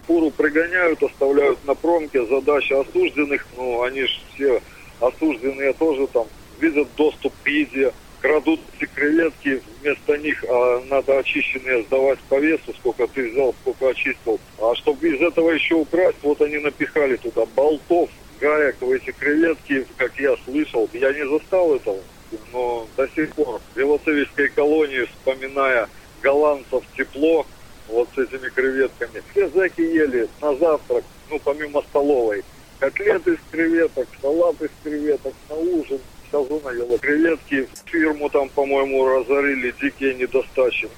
фуру пригоняют, оставляют на промке. Задача осужденных, они же все осужденные тоже там видят доступ к еде, крадут эти креветки, вместо них надо очищенные сдавать по весу, сколько ты взял, сколько очистил. А чтобы из этого еще украсть, вот они напихали туда болтов, гаек в эти креветки, как я слышал. Я не застал этого, но до сих пор в Белоцевицкой колонии, вспоминая голландцев, тепло вот с этими креветками. Все зэки ели на завтрак, помимо столовой, котлеты из креветок, салат из креветок, на ужин. Сазона ела креветки. Фирму там, по-моему, разорили, дикие недостачи.